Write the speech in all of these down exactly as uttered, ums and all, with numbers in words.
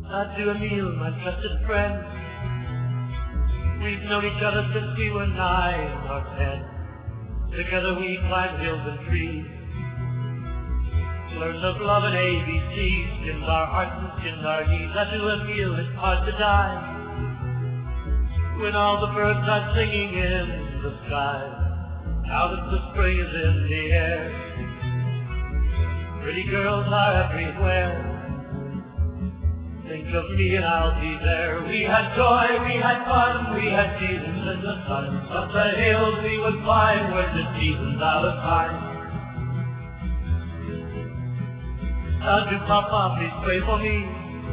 Adieu, Emile, my trusted friend. We've known each other since we were nine or ten. Together we climbed hills and trees, learned of love and A B Cs, skinned our hearts and skinned our knees. Adieu, Emile, it's hard to die when all the birds are singing in the sky, now that the spring is in the air. Pretty girls are everywhere. Think of me and I'll be there. We had joy, we had fun, we had seasons in the sun, but the hills we would climb were just seasons out of time. Adieu, Papa, please pray for me.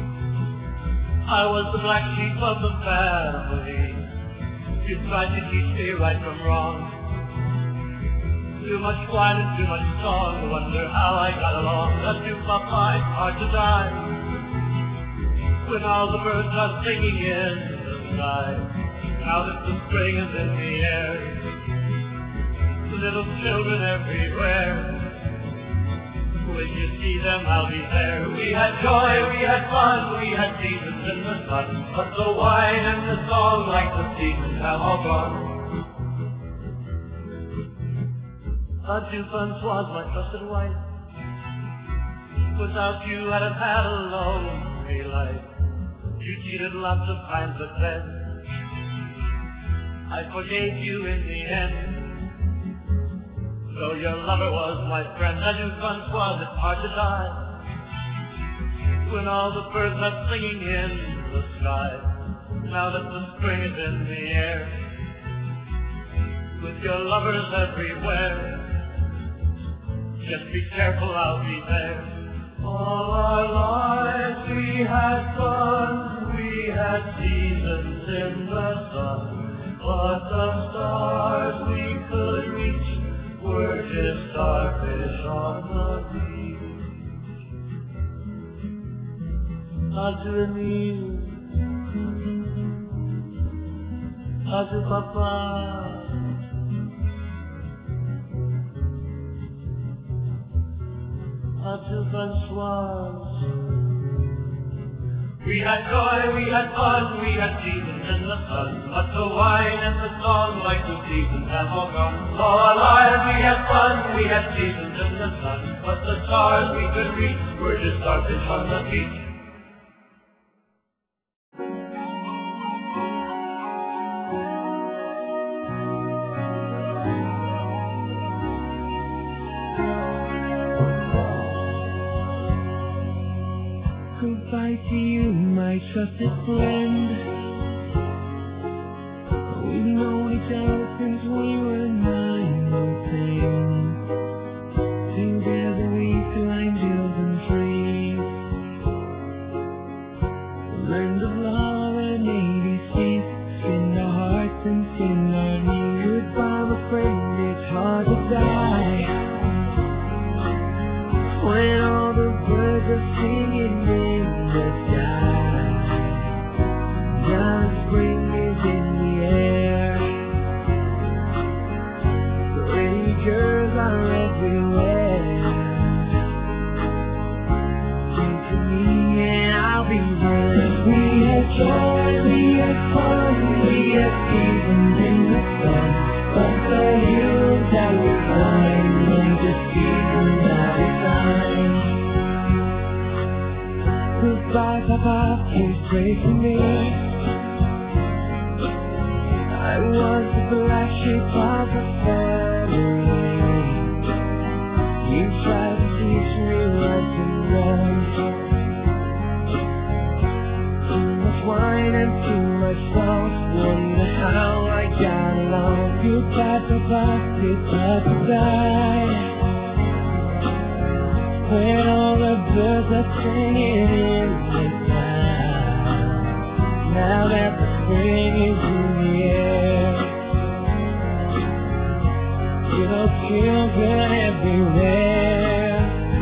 I was the black sheep of the family. You tried to teach me right from wrong. Too much wine and too much song, wonder how I got along. Adieu, Papa, it's hard to die when all the birds are singing in the sky, now that the spring is in the air. Little children everywhere, when you see them, I'll be there. We had joy, we had fun, we had seasons in the sun, but the wine and the song, like the seasons, have all gone. Adieu, Francoise, my trusted wife. Without you, I'd have had a lonely life. You cheated lots of times, but then I forgave you in the end. Though your lover was my friend, adieu, Francoise, it's hard to die when all the birds are singing in the sky, now that the spring is in the air. With your lovers everywhere, just be careful, I'll be there. All our lives we had fun, we had seasons in the sun, but the stars we could reach were just starfish on the beach. Adieu, Emile. Adieu, Papa. Adieu, Francoise. We had joy, we had fun, we had seasons in the sun, but the wine and the song, like the seasons, have all gone. All our lives we had fun, we had seasons in the sun, but the stars we could reach were just starfish on the beach. Goodbye to you, my trusted friend. We've known each other since we were nine or ten. Together we climbed hills and trees, learned of love and A B Cs, skinned our hearts and skinned our knees. Goodbye, my friend, it's hard to die when all the birds are singing in the sky, now spring is in the air. Pretty girls are everywhere. Think of me and I'll be there. We had joy, we had fun, we had seasons in the sun, but the hills that we climbed were just seasons out of time. Goodbye, Papa, please pray for me. I was the black sheep of the family. You tried to teach me right and wrong. Too much wine and too much salt, wonder how I got along. Goodbye, Papa, it's hard to die when all the birds are singing in the sky, now that the spring is in the air. Little children everywhere,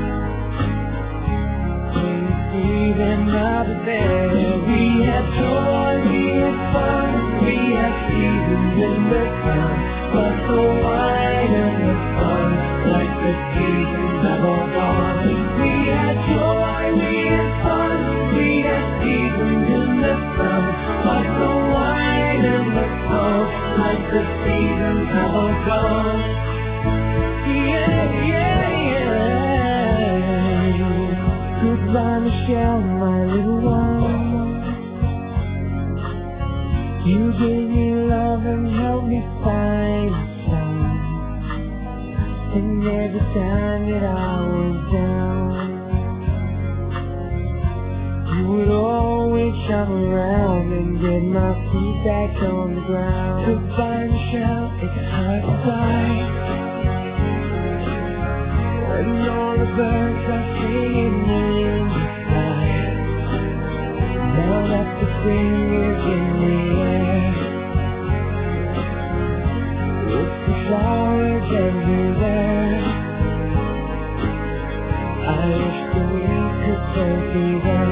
when you see them out there. We had joy, we had fun, we had seasons in the sun, but the wine and the fun, like the seasons have all gone. We had joy, we had fun, we had seasons all gone. Yeah, yeah, yeah. Goodbye, Michelle, my little one. You gave me love and helped me find sun. And every time that I was down, you would always come around and get my feet back on the ground. Goodbye, Michelle, it's hard to fly when all the birds are singing in the sky. Now that the spring is in the air, with the flowers everywhere, I wish that we could both be there.